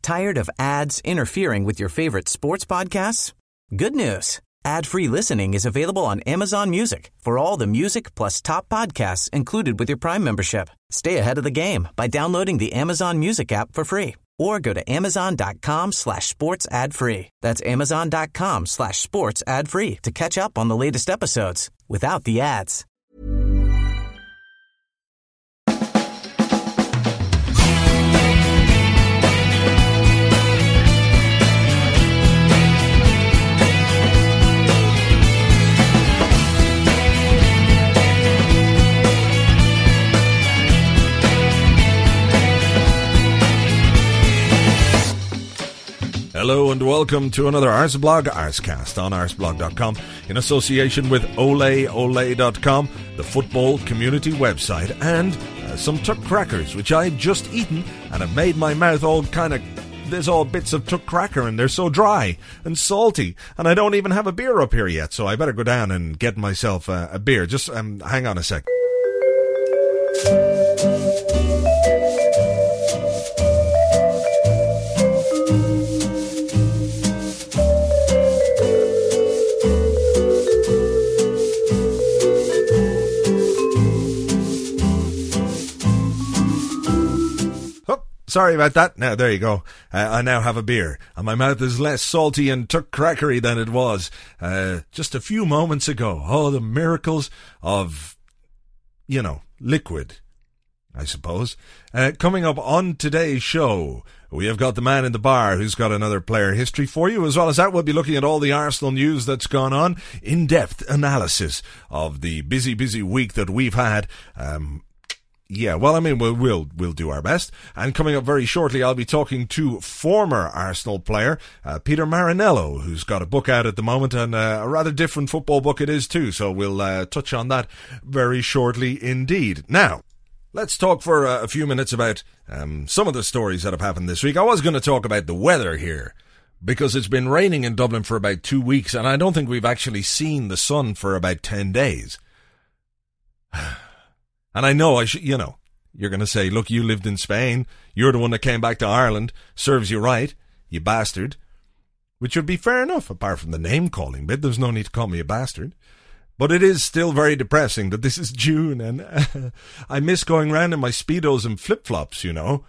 Tired of ads interfering with your favorite sports podcasts? Good news. Ad-free listening is available on Amazon Music for all the music plus top podcasts included with your Prime membership. Stay ahead of the game by downloading the Amazon Music app for free or go to amazon.com/sports ad free. That's amazon.com/sports ad free to catch up on the latest episodes without the ads. Hello and welcome to another Arsblog Arscast on arsblog.com in association with oleole.com, the football community website, and some tuck crackers which I've just eaten and have made my mouth all kind of, there's all bits of tuck cracker and they're so dry and salty, and I don't even have a beer up here yet, so I better go down and get myself a beer. Just hang on a sec. Sorry about that. Now, there you go. I now have a beer, and my mouth is less salty and tuck crackery than it was just a few moments ago. Oh, the miracles of, liquid, I suppose. Coming up on today's show, we have got the man in the bar who's got another player history for you. As well as that, we'll be looking at all the Arsenal news that's gone on, in-depth analysis of the busy week that we've had. We'll do our best. And coming up very shortly, I'll be talking to former Arsenal player, Peter Marinello, who's got a book out at the moment, and a rather different football book it is too. So we'll touch on that very shortly indeed. Now, let's talk for a few minutes about some of the stories that have happened this week. I was going to talk about the weather here, because it's been raining in Dublin for about 2 weeks, and I don't think we've actually seen the sun for about 10 days. And I know you're going to say, look, you lived in Spain. You're the one that came back to Ireland. Serves you right, you bastard. Which would be fair enough, apart from the name-calling bit. There's no need to call me a bastard. But it is still very depressing that this is June, and I miss going around in my Speedos and flip-flops,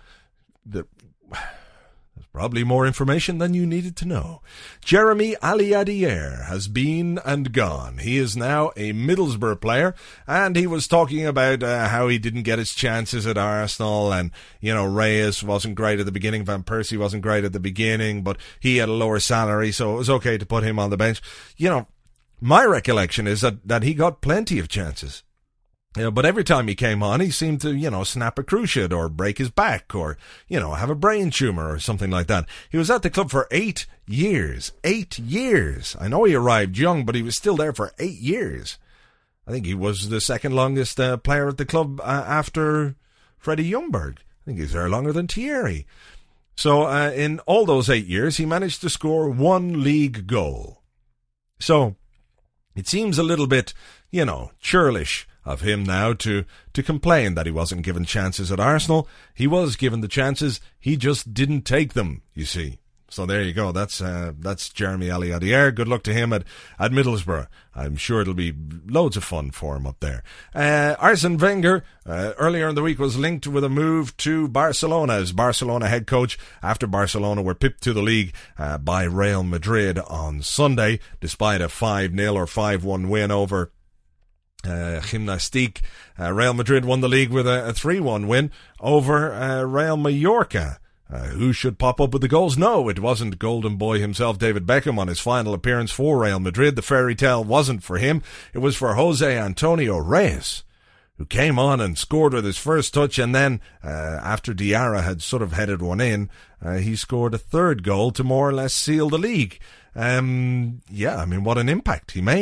There's probably more information than you needed to know. Jeremy Aliadière has been and gone. He is now a Middlesbrough player, and he was talking about how he didn't get his chances at Arsenal, and, Reyes wasn't great at the beginning, Van Persie wasn't great at the beginning, but he had a lower salary, so it was okay to put him on the bench. My recollection is that he got plenty of chances. But every time he came on, he seemed to, snap a cruciate or break his back or, have a brain tumor or something like that. He was at the club for 8 years. 8 years. I know he arrived young, but he was still there for 8 years. I think he was the second longest player at the club after Freddie Ljungberg. I think he's there longer than Thierry. So in all those 8 years, he managed to score 1 league goal. So it seems a little bit, churlish of him now to complain that he wasn't given chances at Arsenal. He was given the chances, he just didn't take them, you see. So there you go, that's Jeremy Aliadière. Good luck to him at Middlesbrough. I'm sure it'll be loads of fun for him up there. Arsene Wenger, earlier in the week, was linked with a move to Barcelona as Barcelona head coach after Barcelona were pipped to the league by Real Madrid on Sunday, despite a 5-0 or 5-1 win over Gimnastic. Real Madrid won the league with a 3-1 win over Real Mallorca. Who should pop up with the goals? No, it wasn't Golden Boy himself, David Beckham, on his final appearance for Real Madrid. The fairy tale wasn't for him. It was for Jose Antonio Reyes, who came on and scored with his first touch, and then, after Diarra had sort of headed one in, he scored a third goal to more or less seal the league. What an impact he made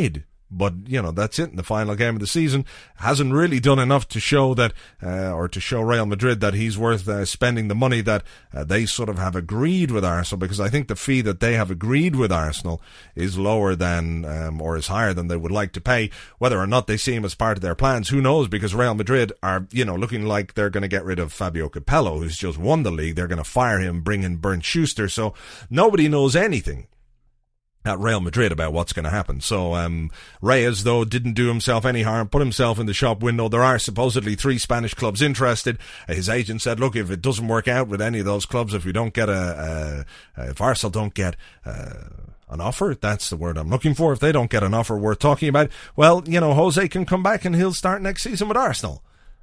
But, you know, that's it in the final game of the season. Hasn't really done enough to show that, or to show Real Madrid that he's worth spending the money that they sort of have agreed with Arsenal, because I think the fee that they have agreed with Arsenal is lower than, or is higher than they would like to pay. Whether or not they see him as part of their plans, who knows, because Real Madrid are, you know, looking like they're going to get rid of Fabio Capello, who's just won the league. They're going to fire him, bring in Bernd Schuster. So nobody knows anything at Real Madrid about what's going to happen. So Reyes, though, didn't do himself any harm, put himself in the shop window. There are supposedly 3 Spanish clubs interested. His agent said, look, if it doesn't work out with any of those clubs, if we don't get if Arsenal don't get an offer, that's the word I'm looking for, if they don't get an offer worth talking about, well, you know, Jose can come back and he'll start next season with Arsenal.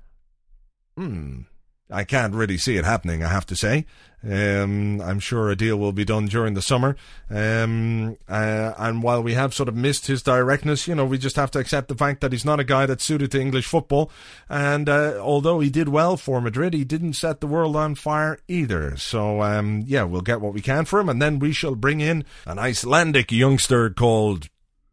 I can't really see it happening, I have to say. I'm sure a deal will be done during the summer. And while we have sort of missed his directness, you know, we just have to accept the fact that he's not a guy that's suited to English football. And although he did well for Madrid, he didn't set the world on fire either. So, yeah, we'll get what we can for him. And then we shall bring in an Icelandic youngster called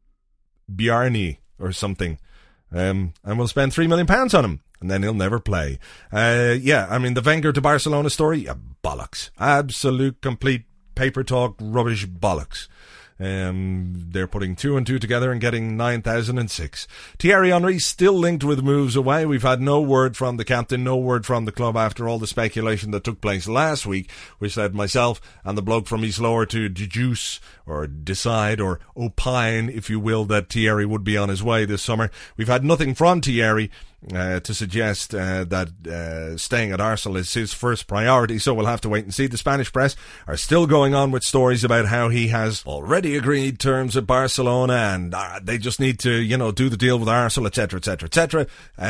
Bjarni or something. And we'll spend £3 million on him. And then he'll never play. Yeah, I mean, the Wenger to Barcelona story, bollocks. Absolute, complete paper talk, rubbish bollocks. They're putting 2 and 2 together and getting 9,006. Thierry Henry still linked with moves away. We've had no word from the captain, no word from the club after all the speculation that took place last week, which led myself and the bloke from East Lower to deduce or decide or opine, if you will, that Thierry would be on his way this summer. We've had nothing from Thierry to suggest that staying at Arsenal is his first priority, so we'll have to wait and see. The Spanish press are still going on with stories about how he has already agreed terms at Barcelona and they just need to, you know, do the deal with Arsenal, etc., etc., etc.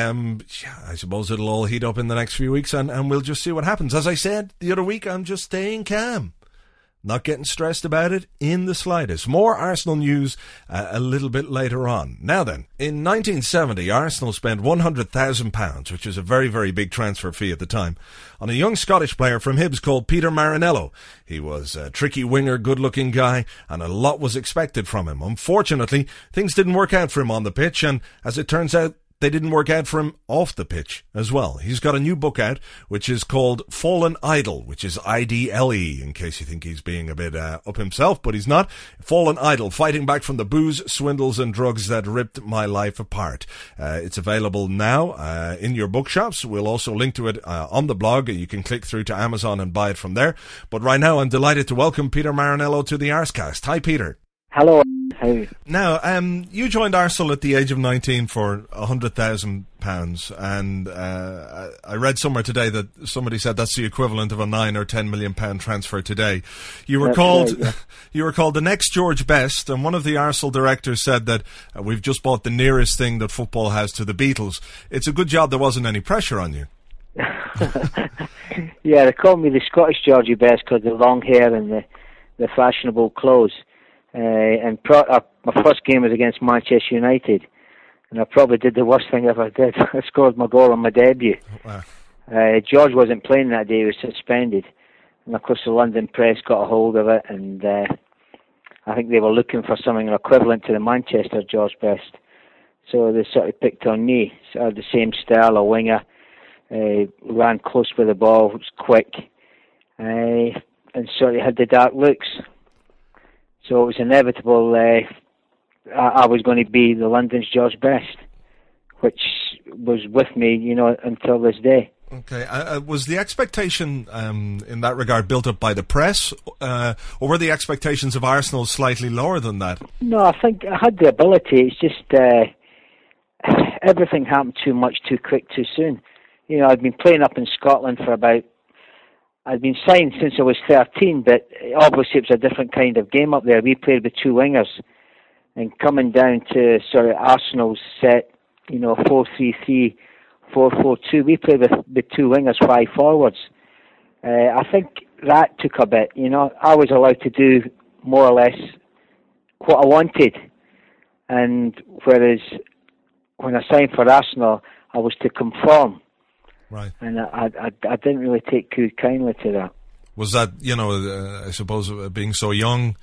I suppose it'll all heat up in the next few weeks and we'll just see what happens. As I said the other week, I'm just staying calm. Not getting stressed about it in the slightest. More Arsenal news a little bit later on. Now then, in 1970, Arsenal spent £100,000, which was a very, very big transfer fee at the time, on a young Scottish player from Hibs called Peter Marinello. He was a tricky winger, good-looking guy, and a lot was expected from him. Unfortunately, things didn't work out for him on the pitch, and as it turns out, they didn't work out for him off the pitch as well. He's got a new book out, which is called Fallen Idol, which is IDLE, in case you think he's being a bit up himself, but he's not. Fallen Idol, fighting back from the booze, swindles and drugs that ripped my life apart. It's available now in your bookshops. We'll also link to it on the blog. You can click through to Amazon and buy it from there. But right now, I'm delighted to welcome Peter Marinello to the Arscast. Hi, Peter. Hello. How are you? Now, you joined Arsenal at the age of 19 for £100,000, and I read somewhere today that somebody said that's the equivalent of a £9 or £10 million transfer today. You were called the next George Best, and one of the Arsenal directors said that we've just bought the nearest thing that football has to the Beatles. It's a good job there wasn't any pressure on you. Yeah, they call me the Scottish Georgie Best because the long hair and the fashionable clothes. My first game was against Manchester United, and I probably did the worst thing I ever did. I scored my goal on my debut. Wow. George wasn't playing that day; he was suspended, and of course the London press got a hold of it, and I think they were looking for something equivalent to the Manchester George Best. So they sort of picked on me. So I had the same style, a winger, ran close with the ball, was quick, and sort of had the dark looks. So it was inevitable I was going to be the London's George Best, which was with me, you know, until this day. Okay. Was the expectation in that regard built up by the press, or were the expectations of Arsenal slightly lower than that? No, I think I had the ability. It's just everything happened too much, too quick, too soon. You know, I'd been playing up in Scotland I'd been signed since I was 13, but obviously it was a different kind of game up there. We played with 2 wingers, and coming down to sort of Arsenal's set, you know, 4-3-3, 4-4-2, we played with 2 wingers, 5 forwards. I think that took a bit, you know. I was allowed to do more or less what I wanted, and whereas when I signed for Arsenal, I was to conform. Right. And I didn't really take too kindly to that. Was that, you know, I suppose being so young,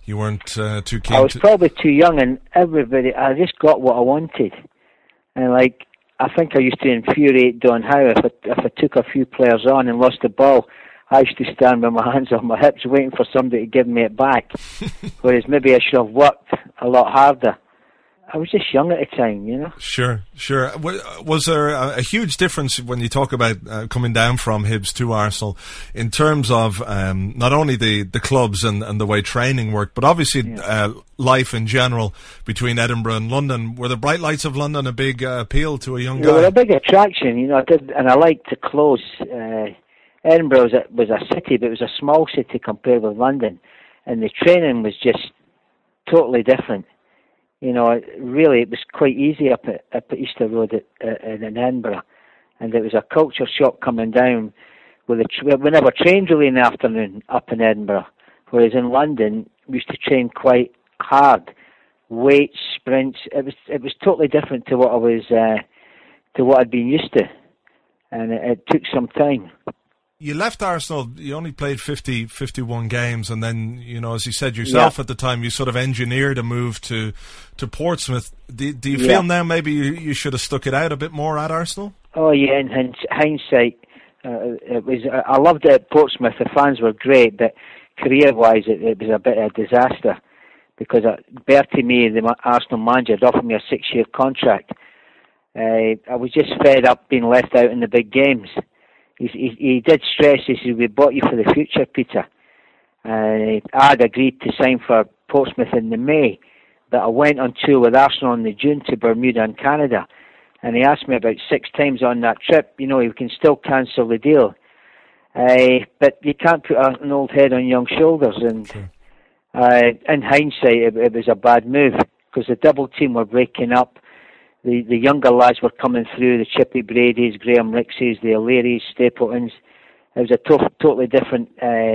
You weren't too keen. I was probably too young, and I just got what I wanted. And like, I think I used to infuriate Don Howe if I took a few players on and lost the ball. I used to stand with my hands on my hips waiting for somebody to give me it back. Whereas maybe I should have worked a lot harder. I was just young at the time, you know. Sure. Was there a huge difference when you talk about coming down from Hibs to Arsenal in terms of not only the clubs and the way training worked, but obviously life in general between Edinburgh and London? Were the bright lights of London a big appeal to a young guy? They were a big attraction, you know. I liked the close. Edinburgh was a city, but it was a small city compared with London, and the training was just totally different. You know, really, it was quite easy up at Easter Road in Edinburgh, and it was a culture shock coming down. We never trained really in the afternoon up in Edinburgh, whereas in London we used to train quite hard, weights, sprints. It was totally different to what I'd been used to, and it took some time. You left Arsenal, you only played 51 games, and then, you know, as you said yourself at the time, you sort of engineered a move to Portsmouth. Do you feel now maybe you should have stuck it out a bit more at Arsenal? Oh yeah, in hindsight, I loved it at Portsmouth. The fans were great, but career-wise, it was a bit of a disaster because Bertie Mee, the Arsenal manager, had offered me a 6-year contract. I was just fed up being left out in the big games. He did stress, he said, we bought you for the future, Peter. I'd agreed to sign for Portsmouth in the May, but I went on tour with Arsenal in the June to Bermuda and Canada, and he asked me about 6 times on that trip, you know, you can still cancel the deal. But you can't put an old head on young shoulders, and in hindsight, it was a bad move, because the double team were breaking up. The younger lads were coming through, the Chippy Brady's, Graham Rix's, the O'Learys, Stapletons. It was a totally different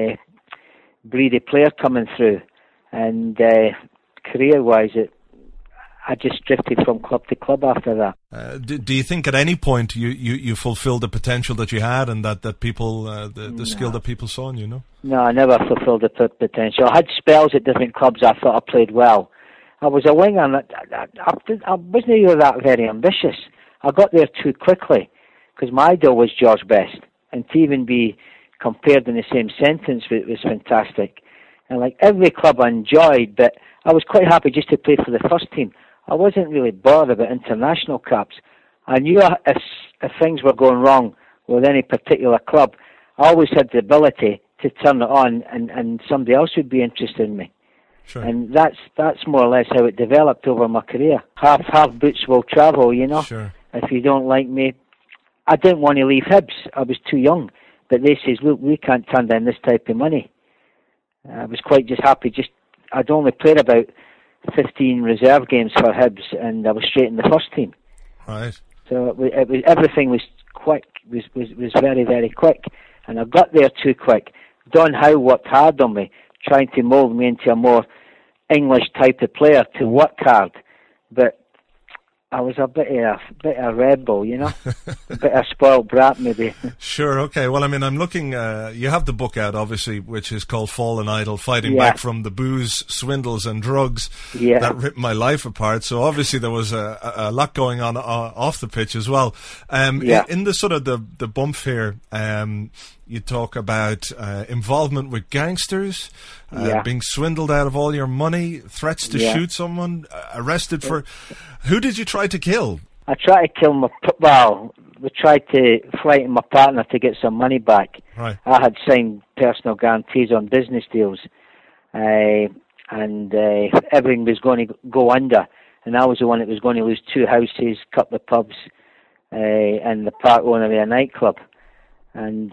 breed of player coming through. And career-wise, I just drifted from club to club after that. Do you think at any point you fulfilled the potential that you had and that people, the skill that people saw in you, no? No, I never fulfilled the potential. I had spells at different clubs I thought I played well. I was a winger, and I wasn't even that very ambitious. I got there too quickly, because my idol was George Best, and to even be compared in the same sentence was fantastic. And like every club I enjoyed, but I was quite happy just to play for the first team. I wasn't really bothered about international caps. I knew if things were going wrong with any particular club, I always had the ability to turn it on, and somebody else would be interested in me. Sure. And that's more or less how it developed over my career. Half boots will travel, you know. Sure. If you don't like me, I didn't want to leave Hibs. I was too young. But they says, look, we can't turn down this type of money. I was quite just happy. I'd only played about 15 reserve games for Hibs, and I was straight in the first team. Right. So everything was very, very quick, and I got there too quick. Don Howe worked hard on me, trying to mould me into a more English type of player to work hard, but I was a bit of a rebel, you know, a bit of a spoiled brat maybe. Sure, okay. Well, I mean, I'm looking, you have the book out, obviously, which is called Fallen Idol, Fighting Back from the Booze, Swindles and Drugs that ripped my life apart. So obviously there was a lot going on off the pitch as well. In the sort of the bump here, you talk about involvement with gangsters, being swindled out of all your money, threats to shoot someone, arrested for... Who did you try to kill? I tried to kill we tried to frighten my partner to get some money back. Right. I had signed personal guarantees on business deals, and everything was going to go under, and I was the one that was going to lose 2 houses, a couple of pubs, and the part owner of a nightclub. And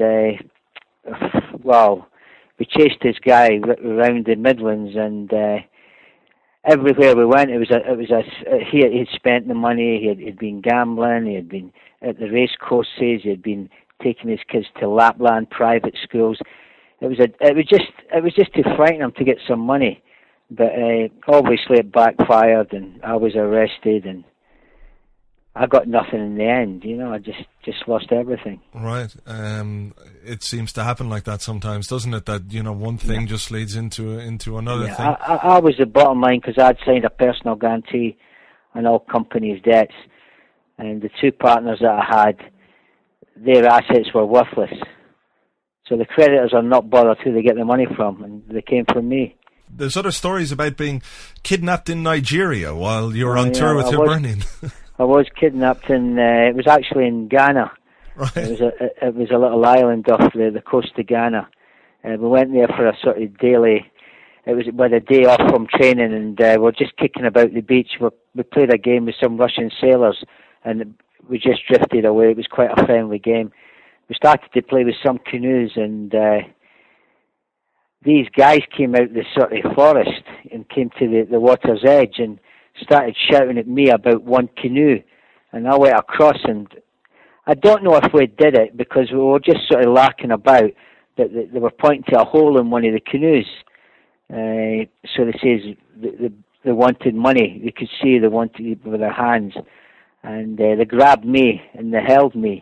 we chased this guy around the Midlands, and everywhere we went, he had spent the money. He had been gambling. He had been at the race courses. He had been taking his kids to Lapland private schools. It was just to frighten him to get some money. But obviously it backfired, and I was arrested, and I got nothing in the end. I just lost everything. Right. It seems to happen like that sometimes, doesn't it? That one thing just leads into another thing. I was the bottom line because I'd signed a personal guarantee on all companies' debts, and the two partners that I had, their assets were worthless. So the creditors are not bothered who they get the money from, and they came from me. There's other stories about being kidnapped in Nigeria while you were on tour with Hibernian. I was kidnapped it was actually in Ghana. Right. It was a little island off the coast of Ghana. We went there for a sort of daily. It was about a day off from training, and we're just kicking about the beach. We played a game with some Russian sailors, and we just drifted away. It was quite a friendly game. We started to play with some canoes, and these guys came out the sort of forest and came to the water's edge and started shouting at me about one canoe. And I went across, and I don't know if we did it because we were just sort of larking about, but they were pointing to a hole in one of the canoes. So they says they wanted money. You could see they wanted it with their hands. And they grabbed me and they held me.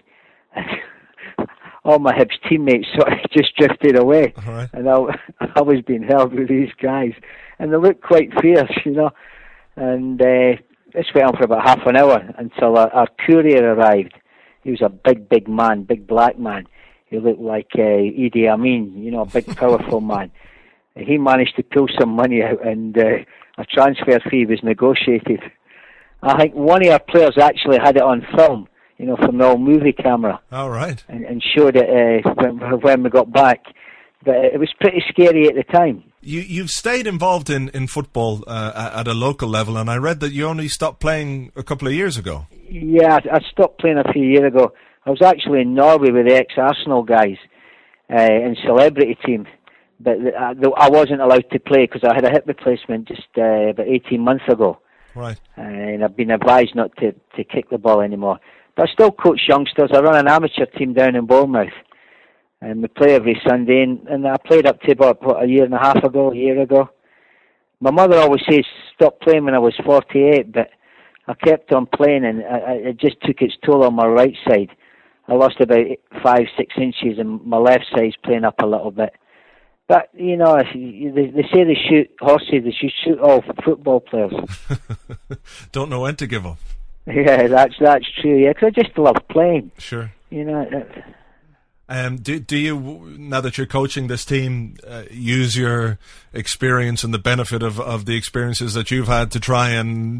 All my Hibs teammates sort of just drifted away. Right. And I was being held with these guys. And they looked quite fierce, And this went on for about half an hour until our courier arrived. He was a big man, big black man. He looked like Idi Amin, a big, powerful man. He managed to pull some money out, and a transfer fee was negotiated. I think one of our players actually had it on film, from the old movie camera. All right. And showed it when we got back. But it was pretty scary at the time. You've stayed involved in football at a local level, and I read that you only stopped playing a couple of years ago. Yeah, I stopped playing a few years ago. I was actually in Norway with the ex-Arsenal guys in celebrity team. But I wasn't allowed to play because I had a hip replacement just about 18 months ago. Right. And I've been advised not to kick the ball anymore. But I still coach youngsters. I run an amateur team down in Bournemouth. And we play every Sunday. And I played up to about a year ago. My mother always says stop playing when I was 48, but I kept on playing, and it just took its toll on my right side. I lost about 5-6 inches, and my left side's playing up a little bit. But, they say they shoot horses, they should shoot all football players. Don't know when to give up. Yeah, that's true, yeah, because I just love playing. Sure. Do you, now that you're coaching this team, use your experience and the benefit of the experiences that you've had to try and...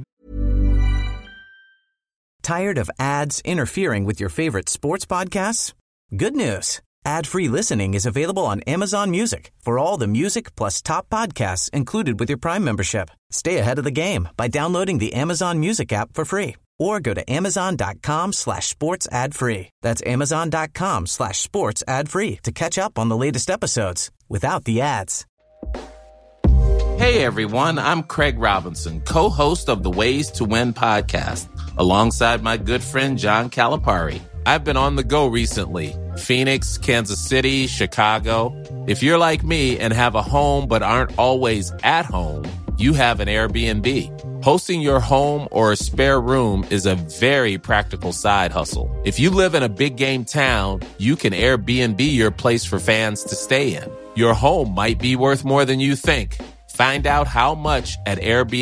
Tired of ads interfering with your favorite sports podcasts? Good news. Ad-free listening is available on Amazon Music for all the music plus top podcasts included with your Prime membership. Stay ahead of the game by downloading the Amazon Music app for free or go to amazon.com/sports ad free. That's amazon.com/sports ad free to catch up on the latest episodes without the ads. Hey everyone, I'm Craig Robinson, co-host of the Ways to Win podcast, alongside my good friend John Calipari. I've been on the go recently. Phoenix, Kansas City, Chicago. If you're like me and have a home but aren't always at home, you have an Airbnb. Hosting your home or a spare room is a very practical side hustle. If you live in a big game town, you can Airbnb your place for fans to stay in. Your home might be worth more than you think. Find out how much at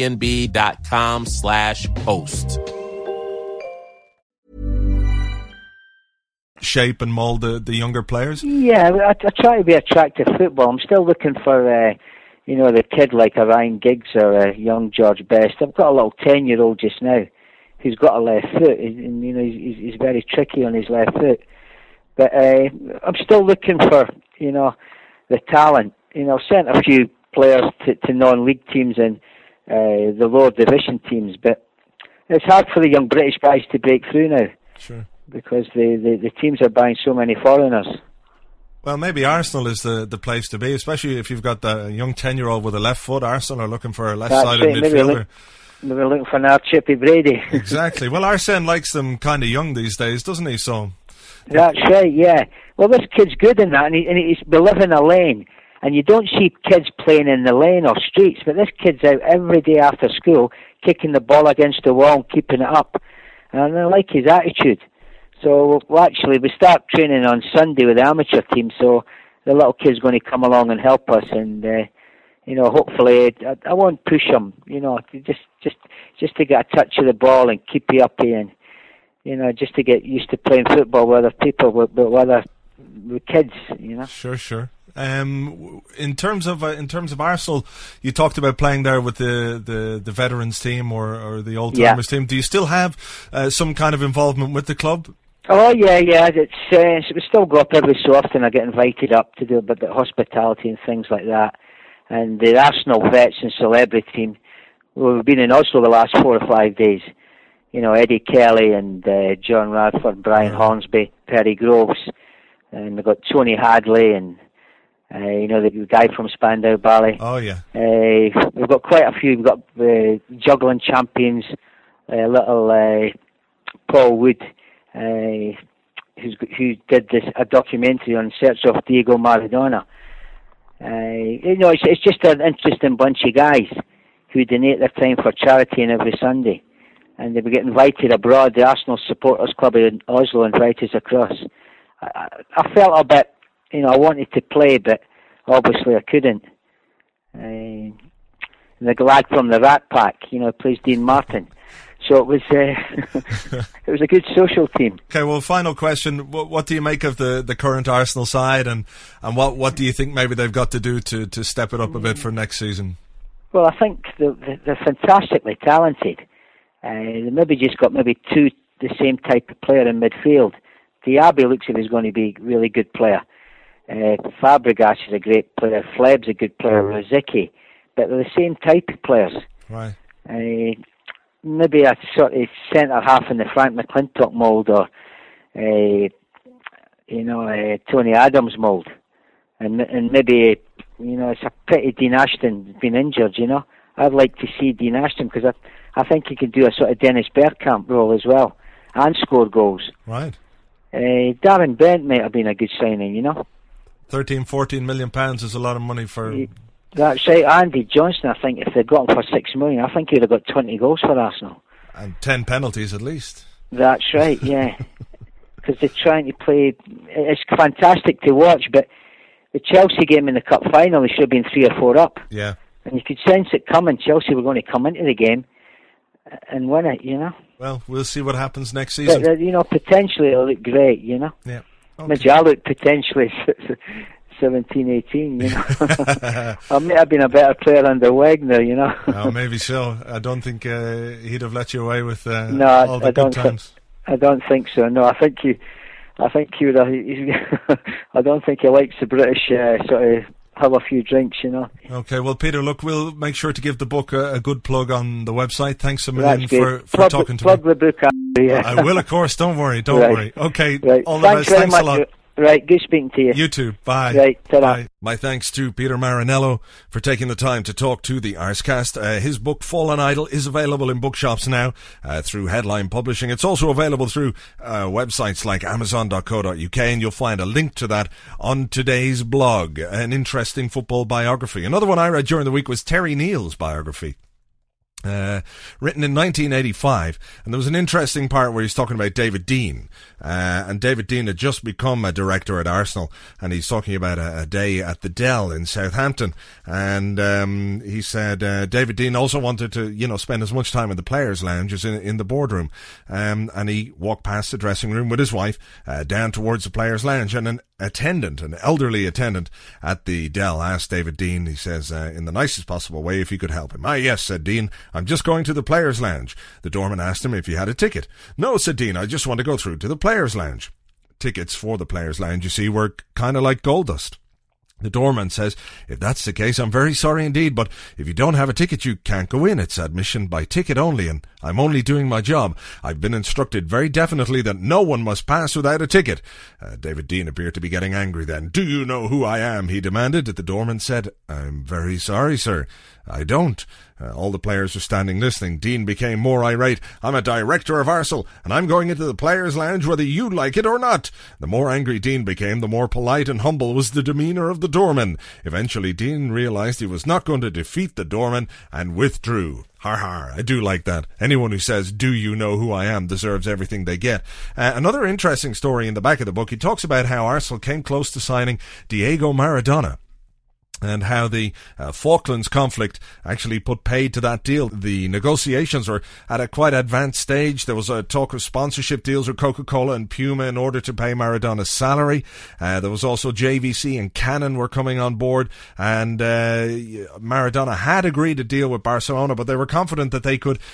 airbnb.com/host. Shape and mould the younger players? Yeah, I try to be attractive football. I'm still looking for, the kid like a Ryan Giggs or a young George Best. I've got a little 10-year-old just now who's got a left foot, and he's very tricky on his left foot. But I'm still looking for, the talent. I've sent a few players to non-league teams and the lower division teams, but it's hard for the young British guys to break through now. Sure. Because the teams are buying so many foreigners. Well, maybe Arsenal is the place to be, especially if you've got the young 10-year-old with a left foot. Arsenal are looking for a left-sided midfielder. Maybe we're looking for an Chippy Brady. Exactly. Well, Arsene likes them kind of young these days, doesn't he? So that's right, yeah. Well, this kid's good in that, and we live in a lane, and you don't see kids playing in the lane or streets, but this kid's out every day after school, kicking the ball against the wall and keeping it up. and I like his attitude. So actually we start training on Sunday with the amateur team, so the little kid's going to come along and help us, and hopefully I won't push him, just to get a touch of the ball and keep you up here, and just to get used to playing football with other people, with kids, Sure. In terms of Arsenal, you talked about playing there with the veterans team or the old timers team. Do you still have some kind of involvement with the club? Oh yeah. We still go up every so often. I get invited up to do a bit of hospitality and things like that. And the Arsenal vets and celebrity team, we've been in Oslo the last 4 or 5 days. Eddie Kelly and John Radford, Brian Hornsby, Perry Groves, and we've got Tony Hadley and the guy from Spandau Ballet. Oh yeah. We've got quite a few. We've got juggling champions, little Paul Wood, who did a documentary on Search of Diego Maradona. It's just an interesting bunch of guys who donate their time for charity every Sunday, and they would get invited abroad. The Arsenal Supporters Club in Oslo invited us across. I felt a bit, I wanted to play, but obviously I couldn't. And the lad from the Rat Pack, plays Dean Martin. So it was it was a good social team. Okay, well, final question. What do you make of the current Arsenal side, and what do you think maybe they've got to do to step it up a bit for next season? Well, I think they're fantastically talented. They maybe just got two the same type of player in midfield. Diaby looks like he's going to be a really good player. Fabregas is a great player. Fleb's a good player. Rosicky. But they're the same type of players. Right. Maybe a sort of centre half in the Frank McClintock mould, or Tony Adams mould, and maybe it's a pity Dean Ashton's been injured. I'd like to see Dean Ashton, because I think he could do a sort of Dennis Bergkamp role as well and score goals. Right. Darren Bent might have been a good signing. 13-14 million pounds is a lot of money for. That's right. Andy Johnson, I think, if they'd got him for 6 million, I think he'd have got 20 goals for Arsenal. And 10 penalties at least. That's right, yeah. Because they're trying to play. It's fantastic to watch, but the Chelsea game in the cup final, they should have been 3 or 4 up. Yeah. And you could sense it coming. Chelsea were going to come into the game and win it, Well, we'll see what happens next season. But, potentially it'll look great, Yeah. Okay. Maybe I'll look potentially 17-18, I may have been a better player under Wagner, Oh, maybe so. I don't think he'd have let you away with all the good times. I don't think so. No, I think he would have. I don't think he likes the British sort of have a few drinks, Okay, well, Peter, look, we'll make sure to give the book a good plug on the website. Thanks a million for talking to me. Plug the book, yeah. I will, of course. Don't worry. Don't worry. Okay, right. All the best. Thanks a lot. Right, good speaking to you. You too. Bye. Right, ta-da. Bye. My thanks to Peter Marinello for taking the time to talk to the Arscast. His book, Fallen Idol, is available in bookshops now through Headline Publishing. It's also available through websites like Amazon.co.uk, and you'll find a link to that on today's blog. An interesting football biography. Another one I read during the week was Terry Neal's biography. Written in 1985, and there was an interesting part where he's talking about David Dein, and David Dein had just become a director at Arsenal, and he's talking about a day at the Dell in Southampton, and he said David Dein also wanted to spend as much time in the players' lounge as in the boardroom, and he walked past the dressing room with his wife down towards the players' lounge, and an elderly attendant at the Dell asked David Dein, he says, in the nicest possible way, if he could help him. Yes, said Dein, I'm just going to the players' lounge. The doorman asked him if he had a ticket. No, said Dein, I just want to go through to the players' lounge. Tickets for the players' lounge, you see, were kind of like gold dust. The doorman says, if that's the case, I'm very sorry indeed, but if you don't have a ticket, you can't go in. It's admission by ticket only, and I'm only doing my job. I've been instructed very definitely that no one must pass without a ticket. David Dein appeared to be getting angry then. Do you know who I am? He demanded. The doorman said, I'm very sorry, sir. I don't. All the players were standing listening. Dean became more irate. "I'm a director of Arsenal, and I'm going into the players' lounge whether you like it or not." The more angry Dean became, the more polite and humble was the demeanour of the doorman. Eventually, Dean realised he was not going to defeat the doorman and withdrew. Har har, I do like that. Anyone who says, "Do you know who I am?" deserves everything they get. Another interesting story in the back of the book, he talks about how Arsenal came close to signing Diego Maradona, and how the Falklands conflict actually put paid to that deal. The negotiations were at a quite advanced stage. There was a talk of sponsorship deals with Coca-Cola and Puma in order to pay Maradona's salary. There was also JVC and Canon were coming on board, and Maradona had agreed a deal with Barcelona, but they were confident that they could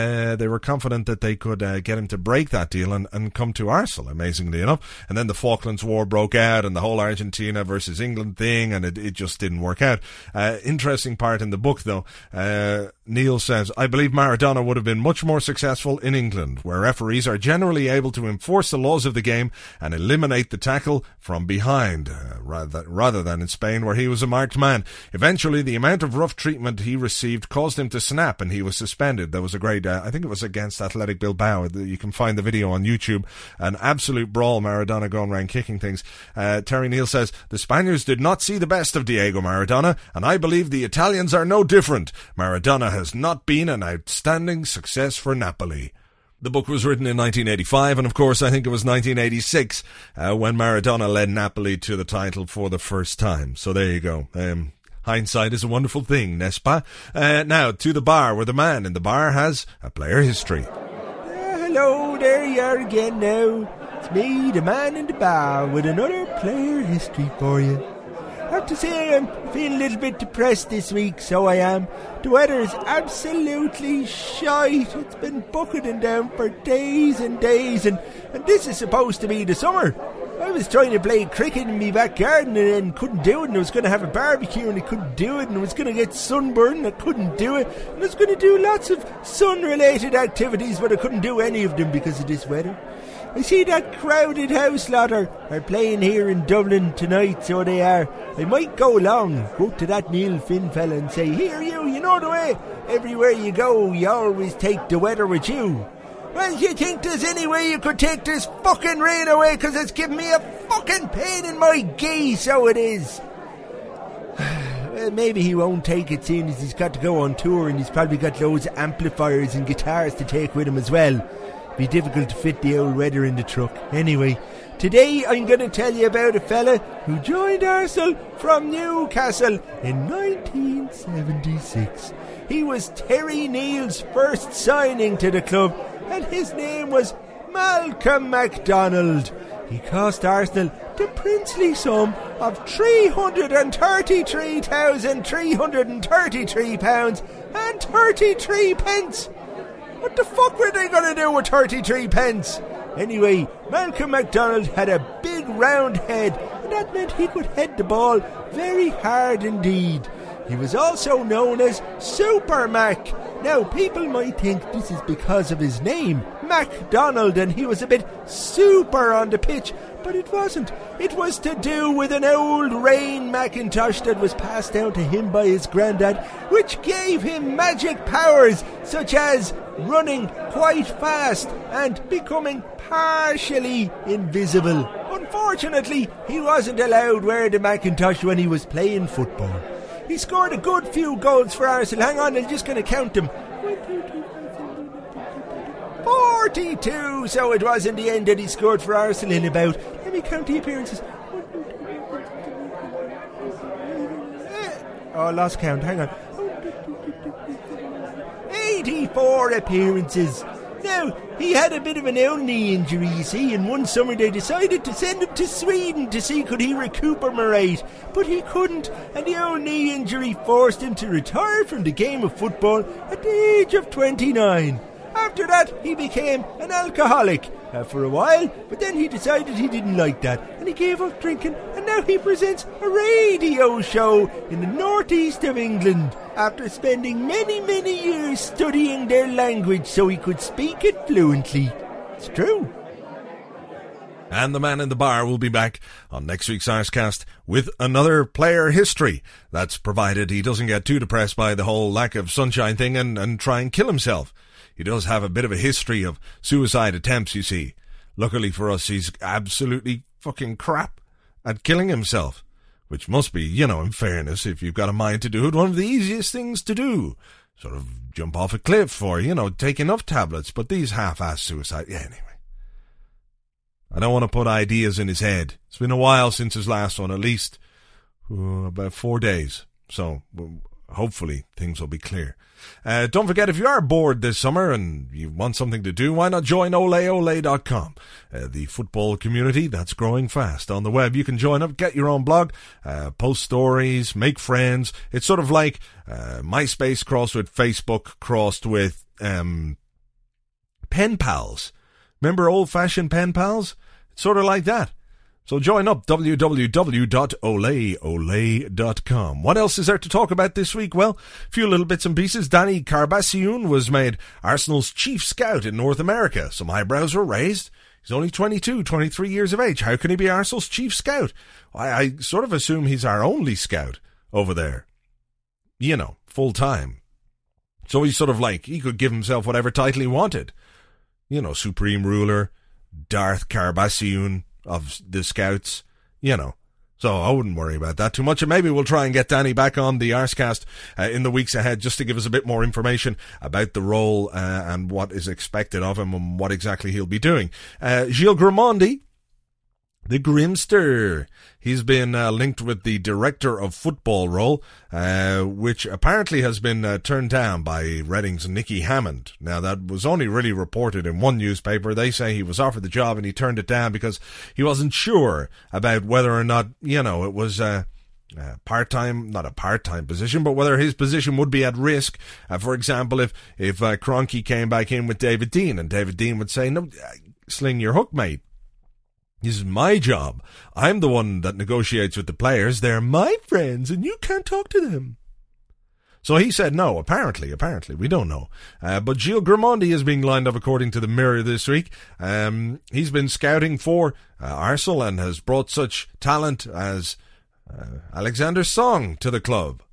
get him to break that deal and come to Arsenal, amazingly enough. And then the Falklands War broke out, and the whole Argentina versus England thing, and it just didn't work out. Interesting part in the book, though. Neil says, "I believe Maradona would have been much more successful in England, where referees are generally able to enforce the laws of the game and eliminate the tackle from behind, rather than in Spain, where he was a marked man. Eventually, the amount of rough treatment he received caused him to snap, and he was suspended." There was a great, I think it was against Athletic Bilbao. You can find the video on YouTube. An absolute brawl, Maradona going around kicking things. Terry Neal says, "The Spaniards did not see the best of Diego Maradona, and I believe the Italians are no different. Maradona has not been an outstanding success for Napoli." The book was written in 1985, and of course I think it was 1986 when Maradona led Napoli to the title for the first time. So there you go. Hindsight is a wonderful thing, n'est-ce pas? Now, to the bar, where the man in the bar has a player history. Hello, there you are again now. It's me, the man in the bar, with another player history for you. I have to say I'm feeling a little bit depressed this week, so I am. The weather is absolutely shite. It's been bucketing down for days and days, and this is supposed to be the summer. I was trying to play cricket in my back garden and couldn't do it, and I was going to have a barbecue and I couldn't do it, and I was going to get sunburned and I couldn't do it, and I was going to do lots of sun-related activities, but I couldn't do any of them because of this weather. I see that Crowded House lot are playing here in Dublin tonight, so they are. I might go along, go to that Neil Finn fella and say, "Here you know the way. Everywhere you go, you always take the weather with you." Well, you think there's any way you could take this fucking rain away, because it's giving me a fucking pain in my gee, so it is. Well, maybe he won't take it, seeing as he's got to go on tour and he's probably got loads of amplifiers and guitars to take with him as well. Be difficult to fit the old weather in the truck. Anyway, today I'm going to tell you about a fella who joined Arsenal from Newcastle in 1976. He was Terry Neal's first signing to the club, and his name was Malcolm MacDonald. He cost Arsenal the princely sum of £333,333 and 33 pence. What the fuck were they going to do with 33 pence? Anyway, Malcolm MacDonald had a big round head, and that meant he could head the ball very hard indeed. He was also known as Super Mac. Now, people might think this is because of his name, MacDonald, and he was a bit super on the pitch, but it wasn't. It was to do with an old rain Macintosh that was passed down to him by his granddad, which gave him magic powers, such as running quite fast and becoming partially invisible. Unfortunately, he wasn't allowed wear the Macintosh when he was playing football. He scored a good few goals for Arsenal. Hang on, I'm just going to count them. 42, so it was in the end that he scored for Arsenal in about, let me count the appearances. Oh, lost count, hang on. 84 appearances. Now, he had a bit of an old knee injury, you see, and one summer they decided to send him to Sweden to see could he recuperate, but he couldn't, and the old knee injury forced him to retire from the game of football at the age of 29. After that, he became an alcoholic for a while, but then he decided he didn't like that, and he gave up drinking, and now he presents a radio show in the northeast of England, after spending many, many years studying their language so he could speak it fluently. It's true. And the man in the bar will be back on next week's Arscast with another player history. That's provided he doesn't get too depressed by the whole lack of sunshine thing and try and kill himself. He does have a bit of a history of suicide attempts, you see. Luckily for us, he's absolutely fucking crap at killing himself. Which must be, in fairness, if you've got a mind to do it, one of the easiest things to do. Sort of jump off a cliff or, take enough tablets. But these half-assed suicide... Yeah, anyway. I don't want to put ideas in his head. It's been a while since his last one, at least about 4 days. So hopefully things will be clear. Don't forget, if you are bored this summer and you want something to do, why not join oleole.com, the football community that's growing fast on the web. You can join up, get your own blog, post stories, make friends. It's sort of like MySpace crossed with Facebook crossed with pen pals. Remember old-fashioned pen pals? It's sort of like that. So join up, www.oleole.com. What else is there to talk about this week? Well, a few little bits and pieces. Danny Carbassiun was made Arsenal's chief scout in North America. Some eyebrows were raised. He's only 22, 23 years of age. How can he be Arsenal's chief scout? I sort of assume he's our only scout over there. Full time. So he's sort of like, he could give himself whatever title he wanted. Supreme Ruler, Darth Carbassiun of the Scouts, So I wouldn't worry about that too much. And maybe we'll try and get Danny back on the Arscast in the weeks ahead just to give us a bit more information about the role and what is expected of him and what exactly he'll be doing. Gilles Grimandi, the Grimster. He's been linked with the director of football role, which apparently has been turned down by Reading's Nicky Hammond. Now, that was only really reported in one newspaper. They say he was offered the job and he turned it down because he wasn't sure about whether or not, it was not a part-time position, but whether his position would be at risk. For example, if Kroenke came back in with David Dein, and David Dein would say, no, sling your hook, mate. This is my job. I'm the one that negotiates with the players. They're my friends, and you can't talk to them. So he said no, apparently. We don't know. But Gilles Grimandi is being lined up according to the Mirror this week. He's been scouting for Arsenal and has brought such talent as Alexander Song to the club.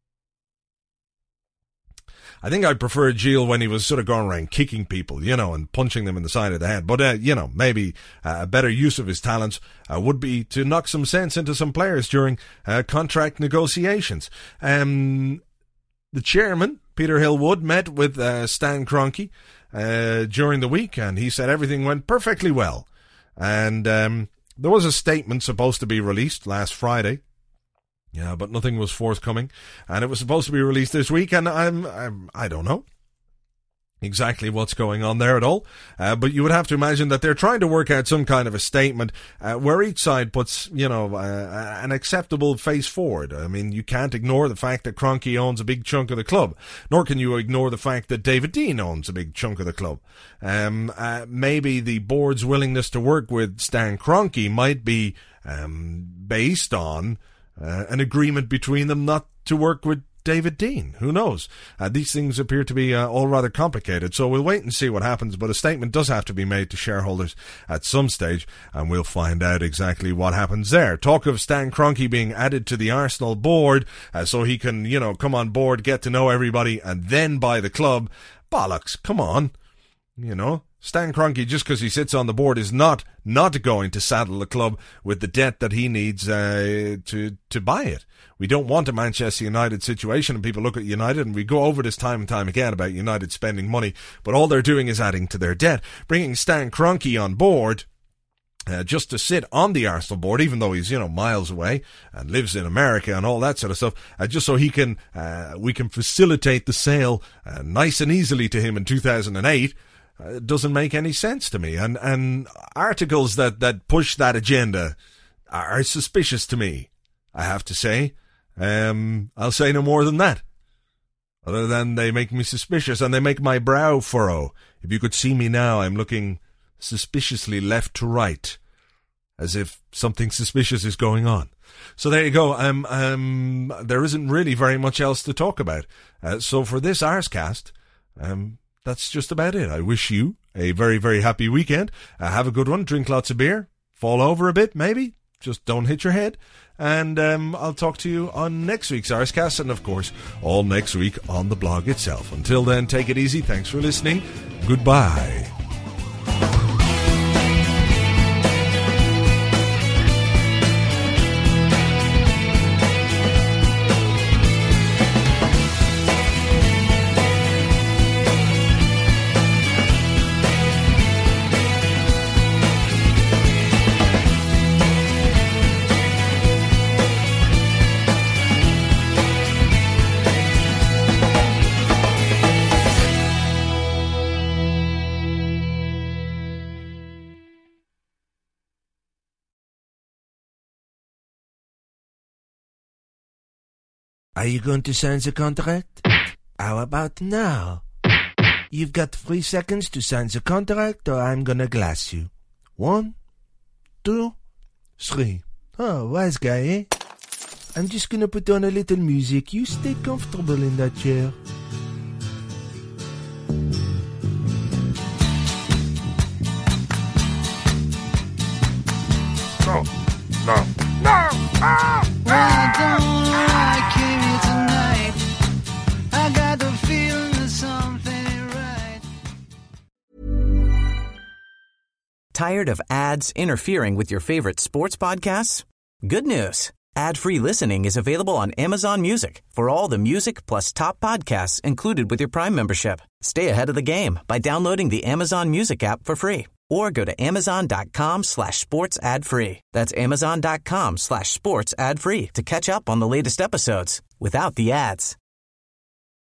I think I preferred Gilles when he was sort of going around kicking people, and punching them in the side of the head. But, maybe a better use of his talents would be to knock some sense into some players during contract negotiations. The chairman, Peter Hillwood, met with Stan Kroenke during the week, and he said everything went perfectly well. And there was a statement supposed to be released last Friday. Yeah, but nothing was forthcoming, and it was supposed to be released this week, and I don't know exactly what's going on there at all, but you would have to imagine that they're trying to work out some kind of a statement where each side puts, an acceptable face forward. I mean, you can't ignore the fact that Kroenke owns a big chunk of the club, nor can you ignore the fact that David Dein owns a big chunk of the club. Maybe the board's willingness to work with Stan Kroenke might be based on an agreement between them not to work with David Dein. Who knows? These things appear to be all rather complicated, so we'll wait and see what happens, but a statement does have to be made to shareholders at some stage, and we'll find out exactly what happens there. Talk of Stan Kroenke being added to the Arsenal board so he can, come on board, get to know everybody, and then buy the club. Bollocks, come on. Stan Kroenke, just because he sits on the board, is not going to saddle the club with the debt that he needs to buy it. We don't want a Manchester United situation, and people look at United, and we go over this time and time again about United spending money, but all they're doing is adding to their debt. Bringing Stan Kroenke on board just to sit on the Arsenal board, even though he's, miles away and lives in America and all that sort of stuff, just so we can facilitate the sale nice and easily to him in 2008. Doesn't make any sense to me, and articles that push that agenda are suspicious to me, I have to say. I'll say no more than that, other than they make me suspicious, and they make my brow furrow. If you could see me now, I'm looking suspiciously left to right, as if something suspicious is going on. So there you go. There isn't really very much else to talk about. So for this Arscast, that's just about it. I wish you a very, very happy weekend. Have a good one. Drink lots of beer. fall over a bit, maybe. Just don't hit your head. And I'll talk to you on next week's Arscast, and of course, all next week on the blog itself. Until then, take it easy. Thanks for listening. Goodbye. Are you going to sign the contract? How about now? You've got 3 seconds to sign the contract or I'm gonna glass you. 1, 2, 3. Oh, wise guy, eh? I'm just gonna put on a little music. You stay comfortable in that chair. No. No! Ah! Well, I don't know why I came here tonight. I got the feeling that something ain't right. Tired of ads interfering with your favorite sports podcasts? Good news. Ad-free listening is available on Amazon Music for all the music plus top podcasts included with your Prime membership. Stay ahead of the game by downloading the Amazon Music app for free or go to amazon.com/sports ad free. That's amazon.com/sports ad free to catch up on the latest episodes without the ads.